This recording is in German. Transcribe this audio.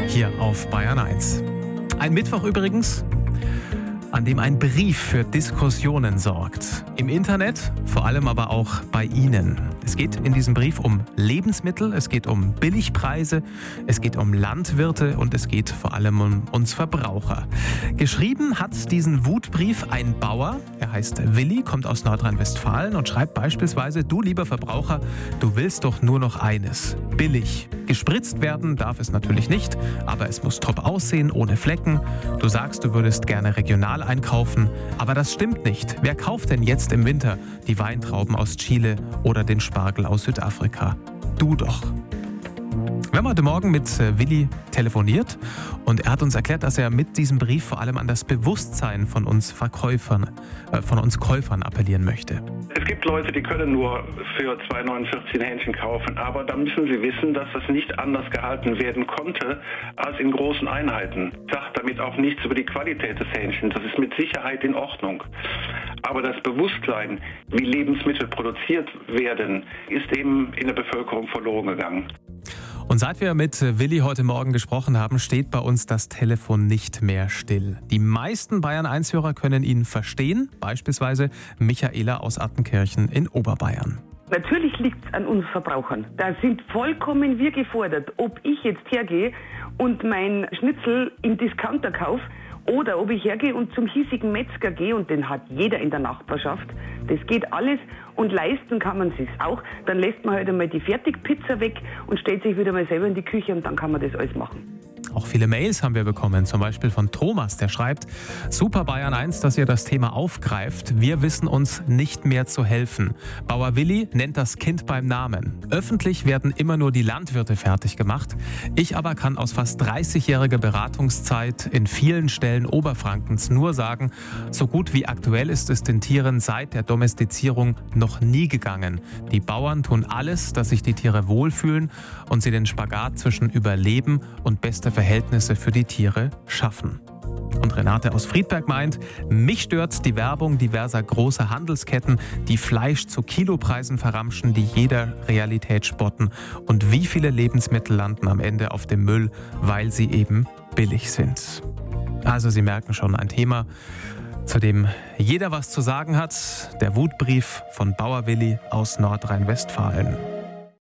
hier auf Bayern 1. Ein Mittwoch übrigens, an dem ein Brief für Diskussionen sorgt. Im Internet, vor allem aber auch bei Ihnen. Es geht in diesem Brief um Lebensmittel, es geht um Billigpreise, es geht um Landwirte und es geht vor allem um uns Verbraucher. Geschrieben hat diesen Wutbrief ein Bauer, er heißt Willi, kommt aus Nordrhein-Westfalen und schreibt beispielsweise: Du lieber Verbraucher, du willst doch nur noch eines: billig. Gespritzt werden darf es natürlich nicht, aber es muss top aussehen, ohne Flecken. Du sagst, du würdest gerne regional einkaufen, aber das stimmt nicht. Wer kauft denn jetzt im Winter die Weintrauben aus Chile oder den Spargel aus Südafrika? Du doch. Wir haben heute Morgen mit Willi telefoniert und er hat uns erklärt, dass er mit diesem Brief vor allem an das Bewusstsein von uns Käufern appellieren möchte. Es gibt Leute, die können nur für 2,49 Hähnchen kaufen, aber da müssen sie wissen, dass das nicht anders gehalten werden konnte als in großen Einheiten. Ich sage damit auch nichts über die Qualität des Hähnchens, das ist mit Sicherheit in Ordnung. Aber das Bewusstsein, wie Lebensmittel produziert werden, ist eben in der Bevölkerung verloren gegangen. Und seit wir mit Willi heute Morgen gesprochen haben, steht bei uns das Telefon nicht mehr still. Die meisten Bayern-1-Hörer können ihn verstehen, beispielsweise Michaela aus Attenkirchen in Oberbayern. Natürlich liegt es an uns Verbrauchern. Da sind vollkommen wir gefordert, ob ich jetzt hergehe und mein Schnitzel im Discounter kaufe oder ob ich hergehe und zum hiesigen Metzger gehe, und den hat jeder in der Nachbarschaft. Das geht alles und leisten kann man sich's auch. Dann lässt man halt einmal die Fertigpizza weg und stellt sich wieder mal selber in die Küche und dann kann man das alles machen. Auch viele Mails haben wir bekommen, zum Beispiel von Thomas, der schreibt: Super Bayern 1, dass ihr das Thema aufgreift. Wir wissen uns nicht mehr zu helfen. Bauer Willi nennt das Kind beim Namen. Öffentlich werden immer nur die Landwirte fertig gemacht. Ich aber kann aus fast 30-jähriger Beratungszeit in vielen Stellen Oberfrankens nur sagen, so gut wie aktuell ist es den Tieren seit der Domestizierung noch nie gegangen. Die Bauern tun alles, dass sich die Tiere wohlfühlen und sie den Spagat zwischen Überleben und bester Verhältnisse für die Tiere schaffen. Und Renate aus Friedberg meint: Mich stört die Werbung diverser großer Handelsketten, die Fleisch zu Kilopreisen verramschen, die jeder Realität spotten. Und wie viele Lebensmittel landen am Ende auf dem Müll, weil sie eben billig sind. Also Sie merken schon, ein Thema, zu dem jeder was zu sagen hat. Der Wutbrief von Bauer Willi aus Nordrhein-Westfalen.